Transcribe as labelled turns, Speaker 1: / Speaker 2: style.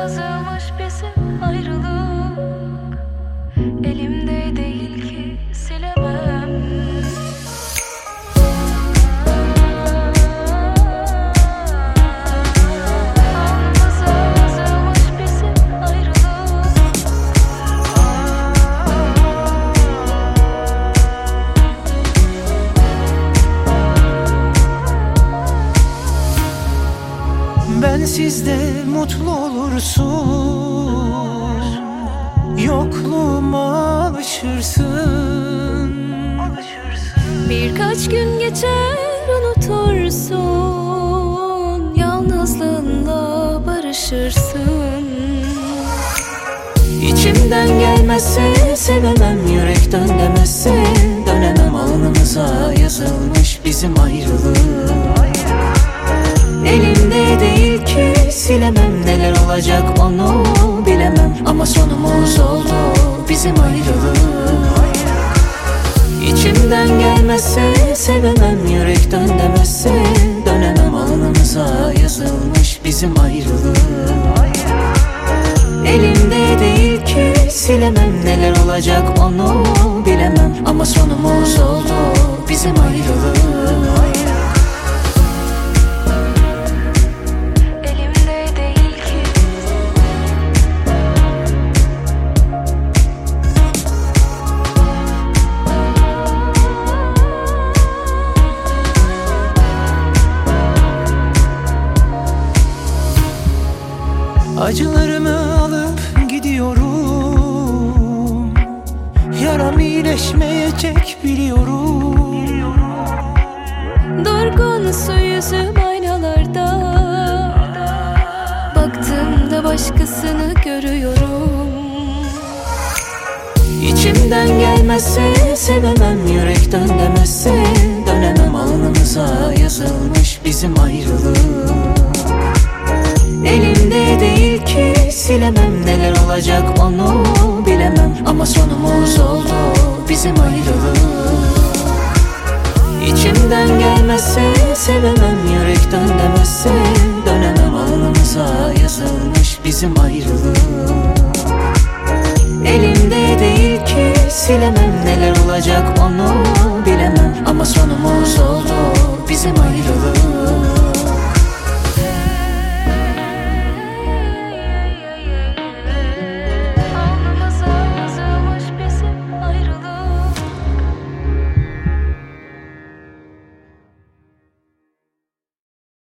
Speaker 1: yazılmış bizim ayrılık. Elimde değil ki silemem. Alnımıza yazılmış bizim ayrılık.
Speaker 2: Bensiz de mutlu olursun, yokluğuma alışırsın.
Speaker 1: Birkaç gün geçer unutursun, yalnızlığınla barışırsın.
Speaker 2: İçimden gelmezse sevemem, yürekten demezse dönemem. Alnımıza yazılmış bizim ayrılık. Elimde değil ki silemem, neler olacak onu bilemem. Ama sonumuz oldu bizim ayrılık. İçimden gelmezse sevemem, yürekten demezse dönemem. Alnımıza yazılmış bizim ayrılık. Elimde değil ki silemem, neler olacak onu bilemem. Ama sonumuz oldu bizim ayrılık. Acılarımı alıp gidiyorum, yaram iyileşmeyecek biliyorum.
Speaker 1: Durgun su yüzüm aynalarda, baktığımda başkasını görüyorum.
Speaker 2: İçimden gelmezse sevemem, yürekten demezse dönemem. Alnımıza yazılmış bizim ayrılık. Elimde değil ki silemem, neler olacak onu bilemem. Ama sonumuz oldu bizim ayrılık. İçimden gelmezse sevemem, yürekten demezse dönemem. Alnımıza yazılmış bizim ayrılık. Elimde değil ki silemem, neler olacak onu bilemem. Ama sonumuz oldu bizim ayrılık.